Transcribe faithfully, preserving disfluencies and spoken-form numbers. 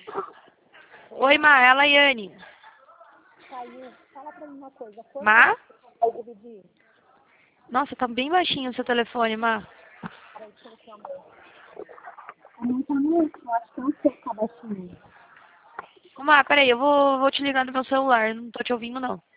Oi, Má, é a Laiane. Saiu. Fala pra mim uma coisa. Quando Má? vai dividir? Nossa, tá bem baixinho o seu telefone, Má. Peraí, deixa eu ver se eu aumento. Não tá muito, eu acho que não sei ficar baixinho. Má, peraí, eu vou, vou te ligar no meu celular, não tô te ouvindo não.